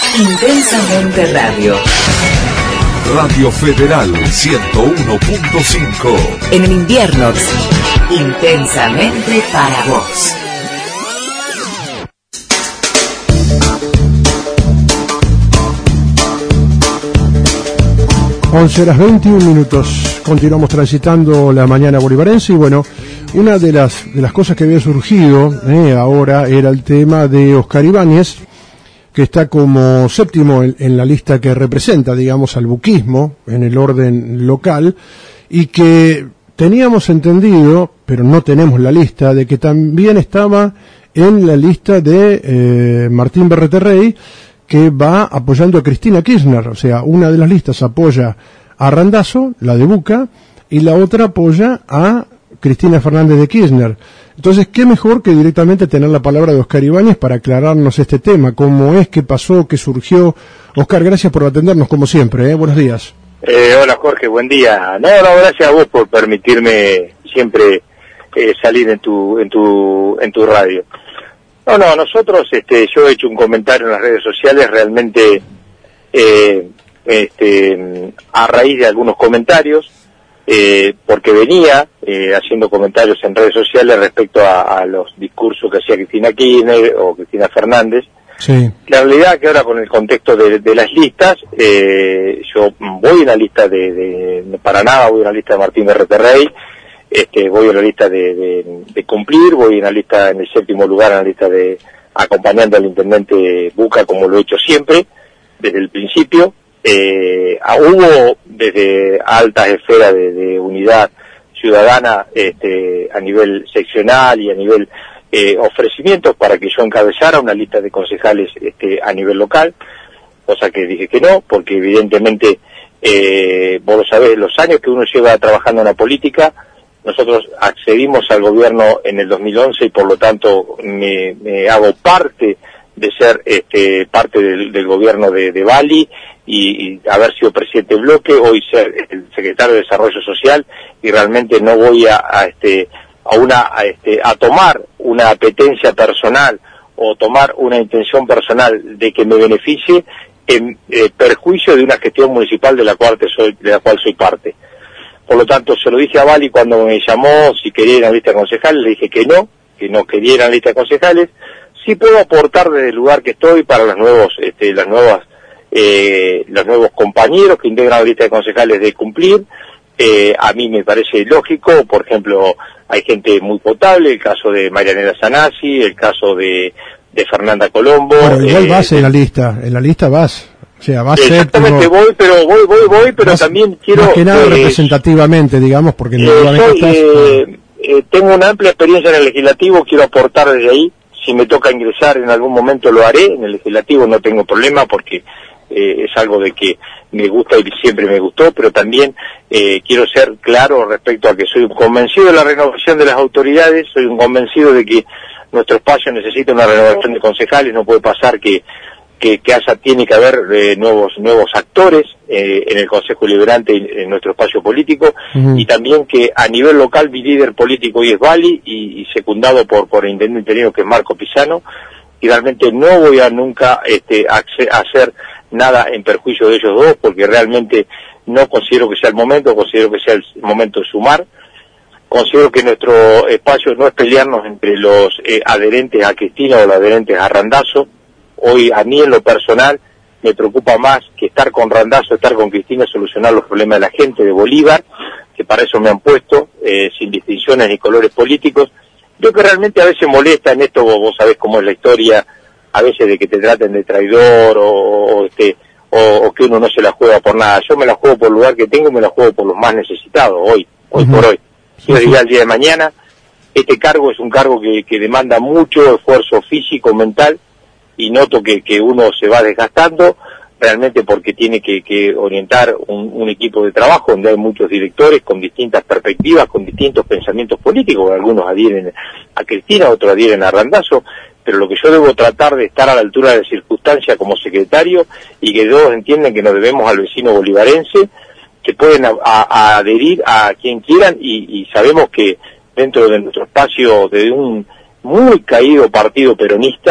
Intensamente Radio. Radio Federal 101.5. En el invierno, intensamente para vos. Once horas 21 minutos. Continuamos transitando la mañana bolivarense y bueno, una de las cosas que había surgido ahora era el tema de Oscar Ibáñez, que está como séptimo en la lista que representa, digamos, al buquismo en el orden local, y que teníamos entendido, pero no tenemos la lista, de que también estaba en la lista de Martín Berreterrey, que va apoyando a Cristina Kirchner. O sea, una de las listas apoya a Randazzo, la de Buca, y la otra apoya a Cristina Fernández de Kirchner. Entonces, ¿qué mejor que directamente tener la palabra de Oscar Ibáñez para aclararnos este tema? ¿Cómo es, qué pasó, qué surgió? Oscar, gracias por atendernos como siempre, Buenos días. Hola Jorge, buen día. No, gracias a vos por permitirme siempre salir en tu radio. No, nosotros, yo he hecho un comentario en las redes sociales realmente a raíz de algunos comentarios, porque venía haciendo comentarios en redes sociales respecto a los discursos que hacía Cristina Kirchner o Cristina Fernández. Sí. La realidad que ahora con el contexto de las listas, yo voy en la lista de para nada, voy en la lista de Martín Berreterrey, voy en la lista de cumplir, voy en la lista en el séptimo lugar en la lista de acompañando al intendente Buca, como lo he hecho siempre desde el principio. Hubo desde altas esferas de unidad ciudadana a nivel seccional y a nivel ofrecimientos para que yo encabezara una lista de concejales a nivel local, cosa que dije que no, porque evidentemente vos lo sabés, los años que uno lleva trabajando en la política. Nosotros accedimos al gobierno en el 2011 y por lo tanto me hago parte de ser parte del gobierno de Bali y haber sido presidente del bloque, hoy ser el secretario de Desarrollo Social, y realmente no voy a tomar una apetencia personal o tomar una intención personal de que me beneficie en perjuicio de una gestión municipal de la cual soy parte. Por lo tanto, se lo dije a Bali cuando me llamó si quería ir a la lista de concejales, le dije que no quería ir a la lista de concejales. Sí puedo aportar desde el lugar que estoy para los nuevos compañeros que integran la lista de concejales de cumplir. A mí me parece lógico, por ejemplo, hay gente muy potable, el caso de Marianela Sanasi, el caso de Fernanda Colombo. Bueno, igual vas en la lista vas. O sea, va a ser... Exactamente, voy, pero también quiero... Más que nada representativamente, digamos, porque... tengo una amplia experiencia en el legislativo, quiero aportar desde ahí. Si me toca ingresar en algún momento lo haré, en el legislativo no tengo problema porque es algo de que me gusta y siempre me gustó, pero también quiero ser claro respecto a que soy un convencido de la renovación de las autoridades, soy un convencido de que nuestro espacio necesita una renovación de concejales, no puede pasar que tiene que haber nuevos actores en el Consejo Deliberante en nuestro espacio político, y también que a nivel local mi líder político hoy es Bali y secundado por el intendente interino que es Marco Pisano, y realmente no voy a nunca hacer nada en perjuicio de ellos dos, porque realmente no considero que sea el momento, considero que sea el momento de sumar. Considero que nuestro espacio no es pelearnos entre los adherentes a Cristina o los adherentes a Randazzo. Hoy a mí en lo personal me preocupa más que estar con Randazzo, estar con Cristina, solucionar los problemas de la gente de Bolívar, que para eso me han puesto, sin distinciones ni colores políticos. Yo que realmente a veces molesta en esto, vos sabés cómo es la historia, a veces de que te traten de traidor o que uno no se la juega por nada. Yo me la juego por el lugar que tengo, me la juego por los más necesitados, hoy por hoy. Yo diría el día de mañana, este cargo es un cargo que demanda mucho esfuerzo físico, mental, y noto que uno se va desgastando realmente porque tiene que orientar un equipo de trabajo donde hay muchos directores con distintas perspectivas, con distintos pensamientos políticos. Algunos adhieren a Cristina, otros adhieren a Randazzo, pero lo que yo debo tratar de estar a la altura de la circunstancia como secretario, y que todos entienden que nos debemos al vecino bolivarense, que pueden adherir a quien quieran, y sabemos que dentro de nuestro espacio de un muy caído partido peronista,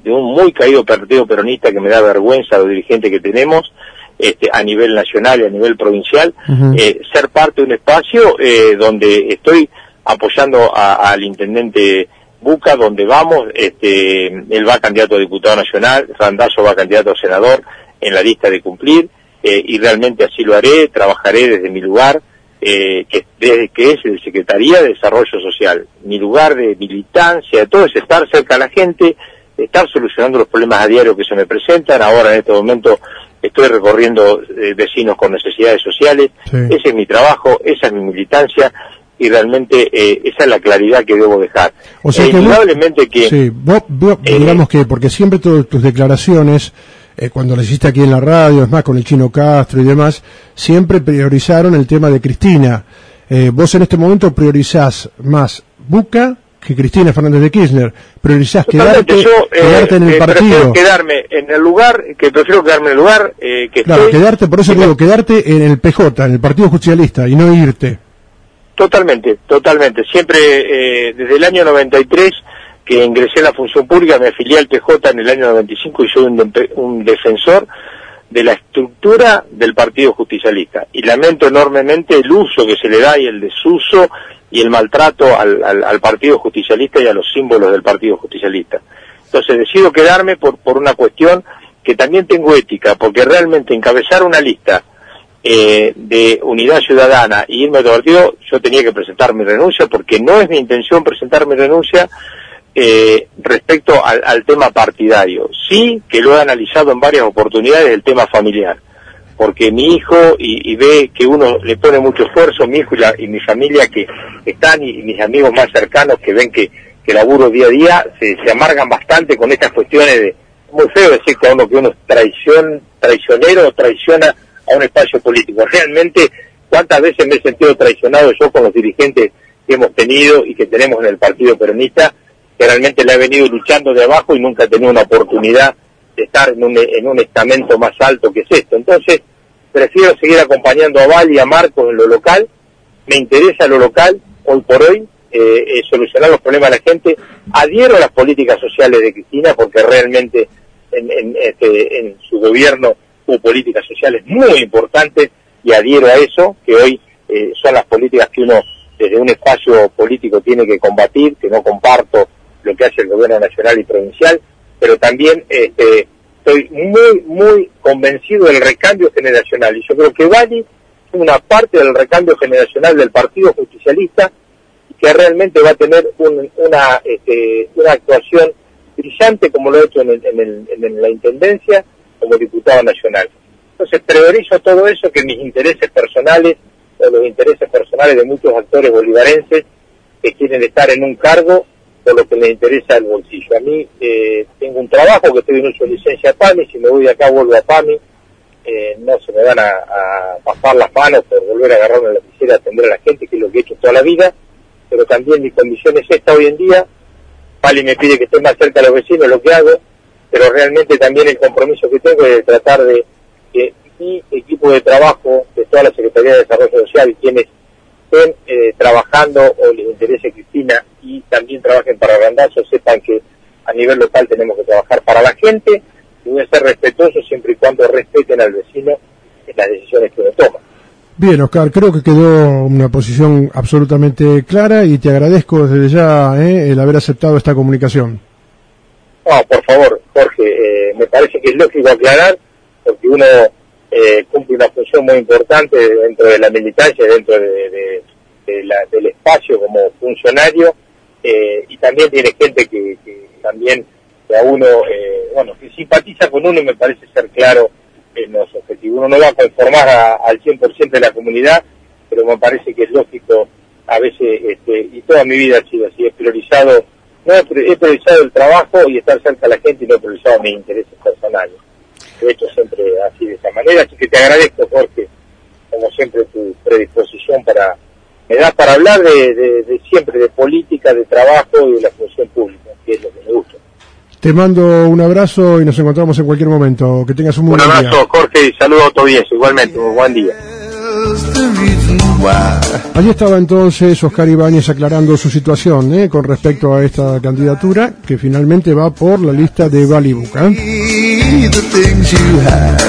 de un muy caído partido peronista que me da vergüenza los dirigentes que tenemos, a nivel nacional y a nivel provincial, ser parte de un espacio donde estoy apoyando al intendente Buca, donde vamos, él va candidato a diputado nacional, Randazzo va candidato a senador en la lista de cumplir, y realmente así lo haré, trabajaré desde mi lugar, que es el Secretaría de Desarrollo Social, mi lugar de militancia, de todo es estar cerca de la gente, estar solucionando los problemas a diario que se me presentan. Ahora en este momento estoy recorriendo vecinos con necesidades sociales, ese es mi trabajo, esa es mi militancia, y realmente esa es la claridad que debo dejar. O sea que indudablemente vos digamos que, porque siempre todas tus declaraciones, cuando las hiciste aquí en la radio, es más, con el Chino Castro y demás, siempre priorizaron el tema de Cristina. Vos en este momento priorizás más Buca que Cristina Fernández de Kirchner. Priorizás quedarte en el partido. Prefiero quedarme en el lugar que claro, estoy. Quedarte, por eso digo, quedarte en el PJ, en el Partido Justicialista, y no irte. Totalmente. Siempre, desde el año 93, que ingresé a la función pública, me afilié al PJ en el año 95 y soy un defensor de la estructura del Partido Justicialista. Y lamento enormemente el uso que se le da y el desuso y el maltrato al Partido Justicialista y a los símbolos del Partido Justicialista. Entonces decido quedarme por una cuestión que también tengo ética, porque realmente encabezar una lista de Unidad Ciudadana y irme a otro partido, yo tenía que presentar mi renuncia, porque no es mi intención presentar mi renuncia respecto al tema partidario. Sí que lo he analizado en varias oportunidades, el tema familiar, porque mi hijo, y ve que uno le pone mucho esfuerzo, mi hijo y mi familia que están, y mis amigos más cercanos que ven que laburo día a día, se amargan bastante con estas cuestiones de, muy feo decir que uno es traicionero o traiciona a un espacio político. Realmente, ¿cuántas veces me he sentido traicionado yo con los dirigentes que hemos tenido y que tenemos en el Partido Peronista, que realmente la he venido luchando de abajo y nunca he tenido una oportunidad de estar en un estamento más alto que es esto? Entonces, prefiero seguir acompañando a Val y a Marcos en lo local, me interesa lo local, hoy por hoy, solucionar los problemas de la gente, adhiero a las políticas sociales de Cristina, porque realmente en su gobierno hubo políticas sociales muy importantes, y adhiero a eso, que hoy son las políticas que uno desde un espacio político tiene que combatir, que no comparto lo que hace el gobierno nacional y provincial, pero también estoy muy convencido del recambio generacional, y yo creo que Valli es una parte del recambio generacional del Partido Justicialista, y que realmente va a tener una actuación brillante, como lo he hecho en la Intendencia, como diputado nacional. Entonces priorizo todo eso, que mis intereses personales, o los intereses personales de muchos actores bolivarenses que quieren estar en un cargo por lo que les interesa el bolsillo. A mí tengo un trabajo, que estoy en uso de licencia PAMI, si me voy de acá vuelvo a PAMI, no se me van a pasar las manos por volver a agarrarme la lapicera, atender a la gente, que es lo que he hecho toda la vida, pero también mi condición es esta hoy en día. Pali me pide que esté más cerca de los vecinos, lo que hago, pero realmente también el compromiso que tengo es de tratar de que mi equipo de trabajo, de toda la Secretaría de Desarrollo Social, quienes estén trabajando o les interese Cristina y también trabajen para Randazzo, sepan que a nivel local tenemos que trabajar para la gente, y voy a ser respetuoso siempre y cuando respeten al vecino en las decisiones que uno toma. Bien, Oscar, creo que quedó una posición absolutamente clara, y te agradezco desde ya el haber aceptado esta comunicación. No, por favor, Jorge, me parece que es lógico aclarar, porque uno cumple una función muy importante dentro de la militancia, dentro del espacio como funcionario, y también tiene gente que también a uno, que simpatiza con uno, y me parece ser claro en los objetivos. Uno no va a conformar al 100% de la comunidad, pero me parece que es lógico a veces, y toda mi vida ha sido así, he priorizado el trabajo y estar cerca de la gente, y no he priorizado mis intereses personales. He hecho siempre así, de esa manera, así que te agradezco, Jorge, como siempre, tu predisposición me da para hablar de siempre, de política, de trabajo y de la función pública, que es lo que me gusta. Te mando un abrazo y nos encontramos en cualquier momento. Que tengas un buen día. Un abrazo, Jorge, y saludos a tu audiencia, igualmente, un buen día. Allí estaba entonces Oscar Ibáñez aclarando su situación con respecto a esta candidatura que finalmente va por la lista de Balibuca.